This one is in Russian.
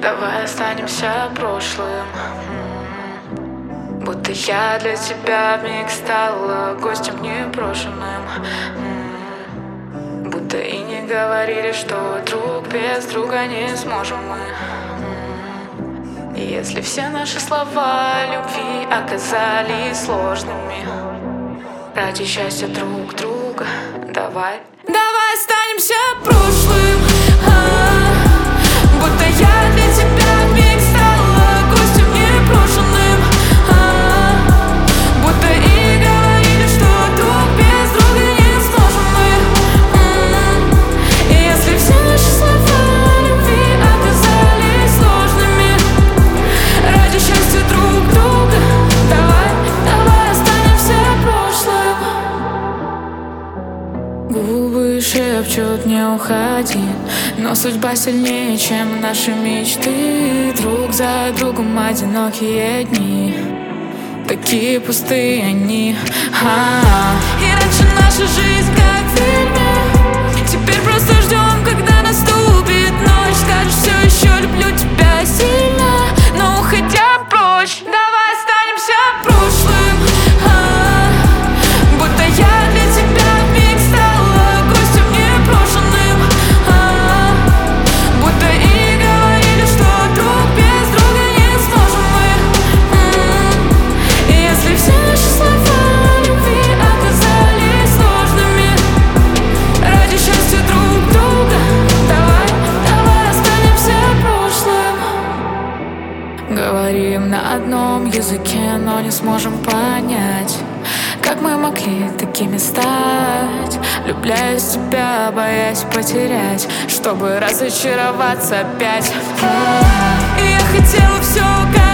Давай останемся прошлым. Будто я для тебя вмиг стала гостем непрошенным. Будто и не говорили, что друг без друга не сможем мы. И если все наши слова любви оказались сложными, ради счастья друг друга давай останемся прошлым. Будто я для тебя вмиг стала гостем непрошенным. Будто и говорили, что друг без друга не сможем мы. И если все наши слова любви оказались сложными, ради счастья друг друга давай останемся прошлым. Губы шепчут не уходи, но судьба сильнее, чем наши мечты. Друг за другом одинокие дни, такие пустые они. И раньше наша жизнь как в фильме, теперь просто ждем, когда наступит ночь. Скажешь, все еще люблю тебя сильно, но уходя прочь, давай останемся прошлым. Будто я для тебя вмиг стала гостем непрошенным. Будто и говорили, что друг без друга не сможем мы. И если все наши слова любви оказались сложными, ради счастья друг друга давай останемся прошлым. Говорим на одном языке, но не сможем понять, как мы могли такими стать. Влюбляюсь в тебя, боясь потерять, чтобы разочароваться опять. И я хотела все как